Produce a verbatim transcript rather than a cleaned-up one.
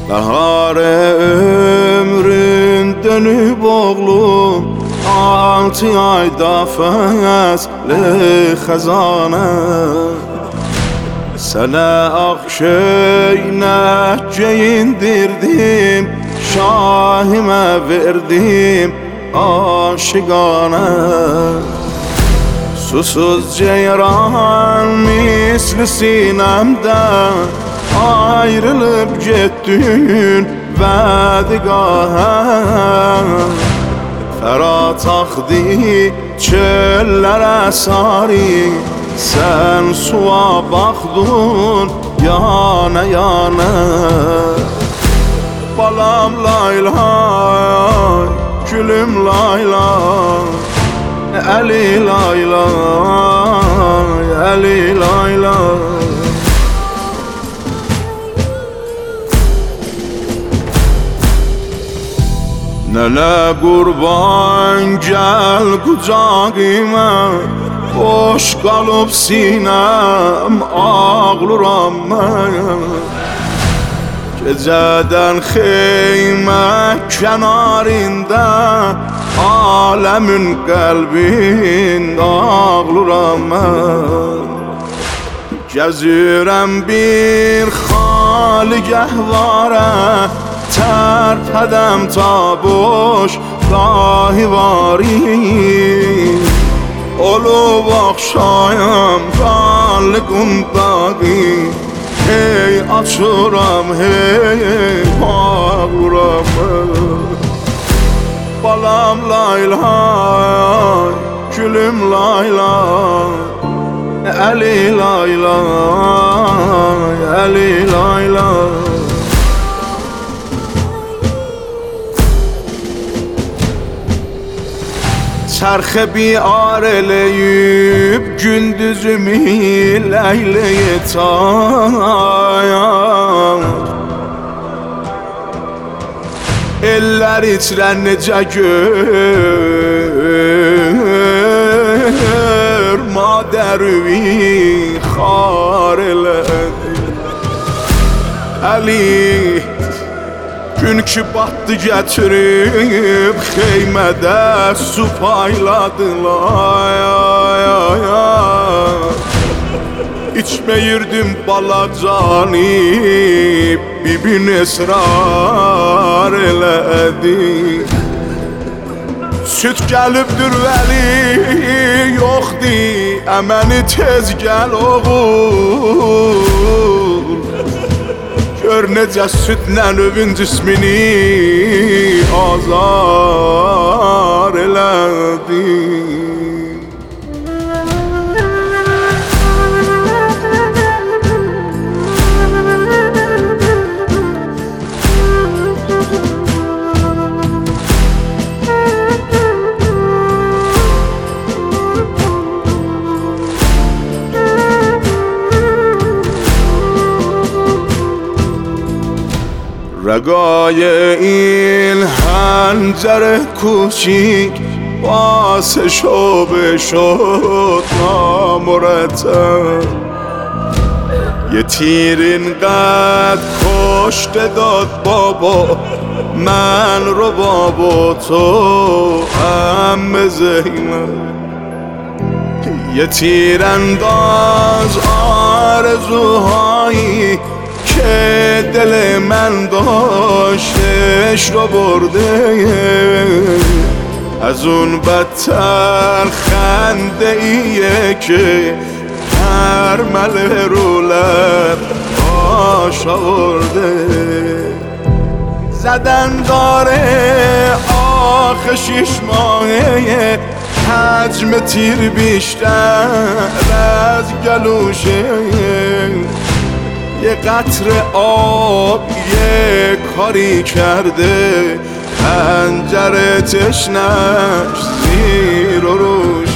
Bahar ömrün dönüp oğlum, altı ayda fəsli xəzanə. Sənə ağ köynək geyindirdim, şahimə verdim aşiqanə. Susuz ceyran misli sinəmdə, ayrılıp getdin vədiqahə. Fərat axdı çöllərə sarı, sən suya baxdın yana yana. Balam laylay, gülüm laylay, Əli laylay, Əli laylay. Nənə qurban gəl qucağıma, boş qalıb sinəm, ağlıram mən. Gecədən xeymə kənarında, aləmin qəlbində ağlıram mən. Gəzirəm bir xali gəhvarə, tərpədəm ta boş dahivari. Olub axşayam qallı qundağı, hey açıram hey bağıram. Balam laylay, gülüm laylay, Əli laylay, Əli laylay. Çarxı biyar eləyib gündüzümü ləyləyəcəyəm. Eller içrən necə gör, madərüvi xar elədi. Əli gün ki batdı gətirib xeymədə su payladılar. İçməyirdim balacani, bibin esrar elədi. Süt gəlibdir vəli yoxdi, əməni tez gəl oğul. Gör necə sütlə övün cismini azar elədi. رگای این حنجر کوچیک باعث شعبه شد نامرتب. یه تیر اینقدر کشته داد بابا من رو بابا تو عمه زینب. یه تیر انداز آرزوهایی که دل من داشتش رو برده. از اون بدتر خنده ایه که هر مله رو لب آش آورده. زدن داره آخ شش ماهه، حجم تیر بیشتر از گلوشه. یه قطره آب یه کاری کرده، پنجره تشنش زیر و روش.